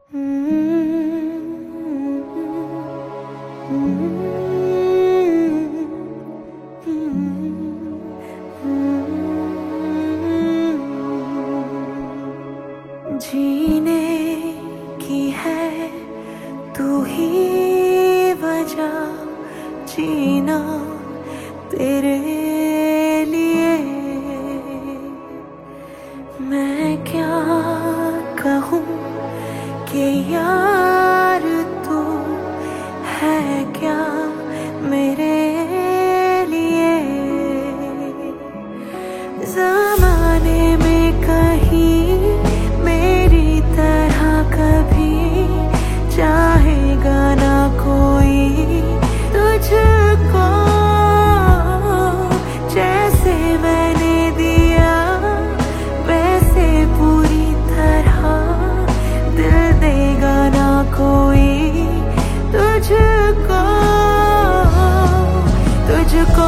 जीने की है तू ही वजह, जीना तेरे लिए। मैं क्या कहूँ कि यार तू है क्या मेरे लिए। ज़माने में कहीं मेरी तरह कभी चाहेगा ना कोई तुझको, जैसे मैंने दिया वैसे पूरी तरह दिल देगा ना कोई तुझको, तुझको।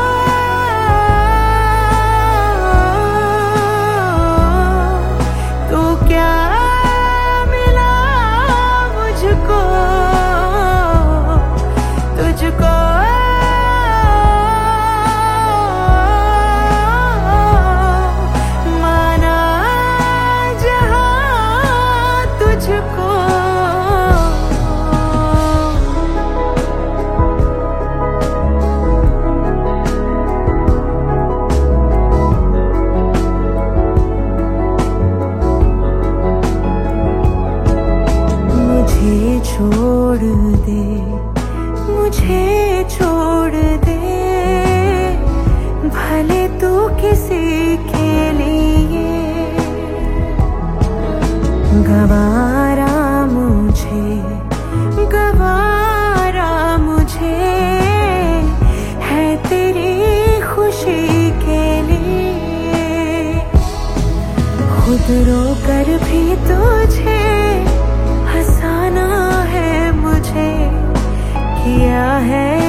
तो क्या मिला मुझको तुझको, माना जहां तुझको। मुझे छोड़ दे, मुझे छोड़ दे, भले तू किसी के लिए। गवारा मुझे, गवारा मुझे है तेरी खुशी के लिए। खुद रो कर भी तुझे हंसाना है मुझे, किया है